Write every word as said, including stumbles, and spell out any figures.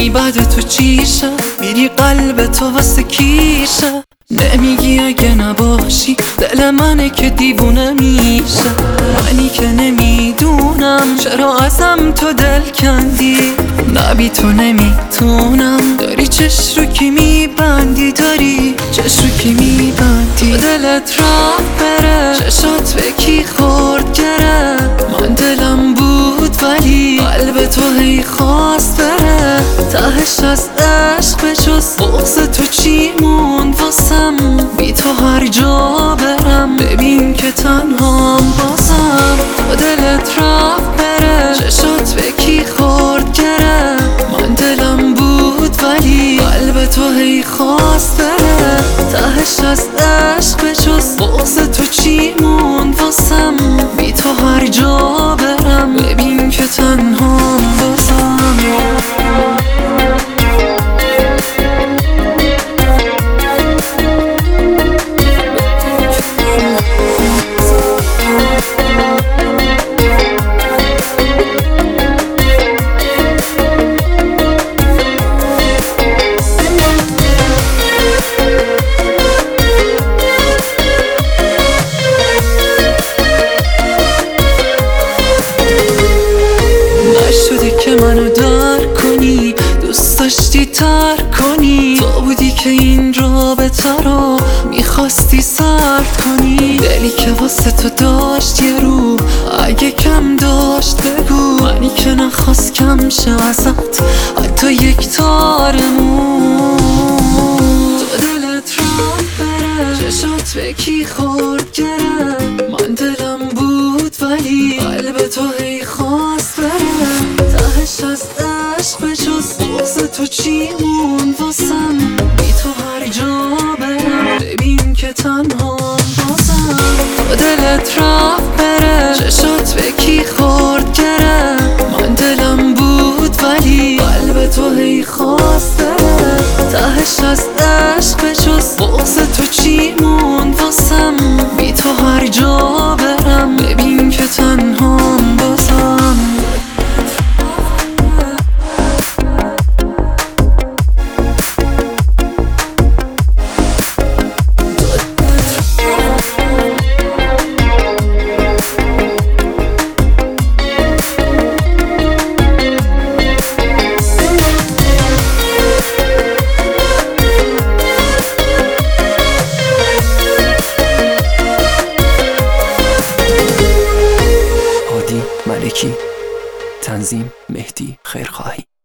ای بعد تو چیشم، میری قلب تو واسه کیشم. نمیگی اگه نباشی دل منه که دیوونه میشه. منی که نمیدونم چرا ازم تو دل کندی. نبی تو نمیتونم، داری چش رو کی میبندی، داری چش رو کی میبندی. تو دلت رفت بره، چشات به کی خورد گره. من دلم بود ولی قلب تو هی خواست بره. تهش از عشق بجز بغض تو چی موند واسم. بی تو هر جا برم ببین که تنهام بازم. تو دلت رفت بره، چشات به کی خورد گره. من دلم بود ولی قلب تو هی خواست بره. تهش از عشق بجز بغض تو چی موند واسم. بی تو هر جا برم ببین که تنهام بازم. که منو در کنی، دوست داشتی ترک کنی. تو بودی که این رابطه رو میخواستی سرد کنی. دلی که واسه تو داشت یه رو، اگه کم داشت بگو. منی که نخواست کم شه ازت حتی یک تارمون. تو دلت رفت بره، چشات به کی خورد گره. من دلم بود ولی قلب تو هی خواست بره. تهش از عشق بجز بغض تو چی موند واسم. بی تو هر جا برم ببین که تنهام بازم. تو دلت رفت بره، چشات به کی خورد گره. من دلم بود ولی قلب تو هی خواست بره. تهش از عشق بجز بغض تو چی موند واسم. بی تو هر جا برم ببین که تنهام بازم. ملکی، تنظیم مهدی خیرخواهی.